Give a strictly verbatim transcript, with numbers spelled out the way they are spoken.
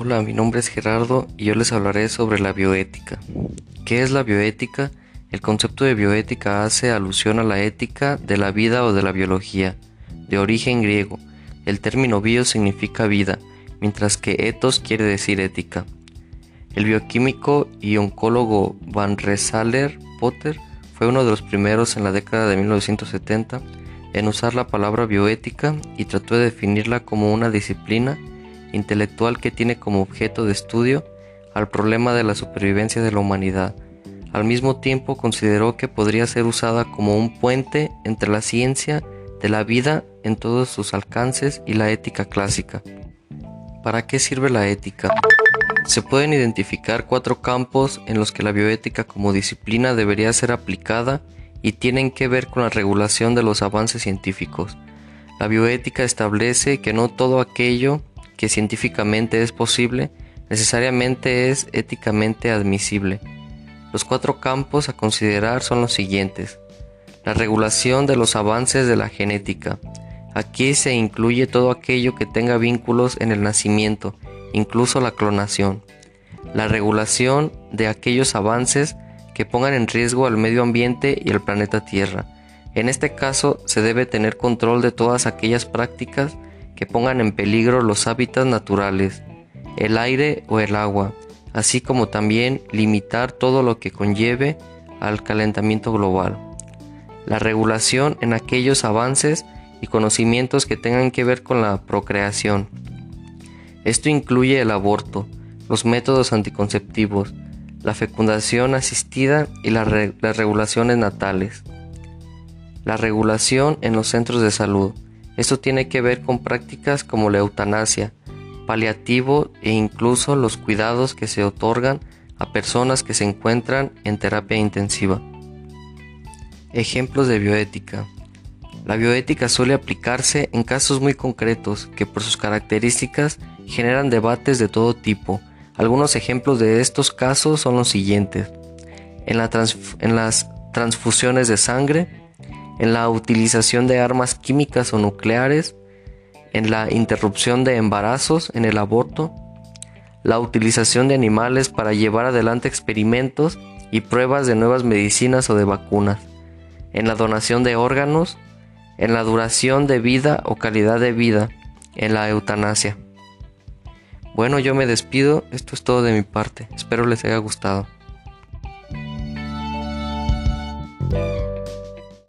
Hola, mi nombre es Gerardo y yo les hablaré sobre la bioética. ¿Qué es la bioética? El concepto de bioética hace alusión a la ética de la vida o de la biología, de origen griego. El término bio significa vida, mientras que ethos quiere decir ética. El bioquímico y oncólogo Van Rensselaer Potter fue uno de los primeros en la década de mil novecientos setenta en usar la palabra bioética y trató de definirla como una disciplina intelectual que tiene como objeto de estudio al problema de la supervivencia de la humanidad. Al mismo tiempo consideró que podría ser usada como un puente entre la ciencia de la vida en todos sus alcances y la ética clásica. ¿Para qué sirve la ética? Se pueden identificar cuatro campos en los que la bioética como disciplina debería ser aplicada y tienen que ver con la regulación de los avances científicos. La bioética establece que no todo aquello que científicamente es posible necesariamente es éticamente admisible. Los cuatro campos a considerar son los siguientes. La regulación de los avances de la genética. Aquí se incluye todo aquello que tenga vínculos en el nacimiento, incluso la clonación. La regulación de aquellos avances que pongan en riesgo al medio ambiente y al planeta Tierra. En este caso, se debe tener control de todas aquellas prácticas que pongan en peligro los hábitats naturales, el aire o el agua, así como también limitar todo lo que conlleve al calentamiento global. La regulación en aquellos avances y conocimientos que tengan que ver con la procreación. Esto incluye el aborto, los métodos anticonceptivos, la fecundación asistida y la re- las regulaciones natales. La regulación en los centros de salud. Esto tiene que ver con prácticas como la eutanasia, paliativo e incluso los cuidados que se otorgan a personas que se encuentran en terapia intensiva. Ejemplos de bioética. La bioética suele aplicarse en casos muy concretos que por sus características generan debates de todo tipo. Algunos ejemplos de estos casos son los siguientes. En, la transf- en las transfusiones de sangre, en la utilización de armas químicas o nucleares, en la interrupción de embarazos, en el aborto, la utilización de animales para llevar adelante experimentos y pruebas de nuevas medicinas o de vacunas, en la donación de órganos, en la duración de vida o calidad de vida, en la eutanasia. Bueno, yo me despido, esto es todo de mi parte, espero les haya gustado.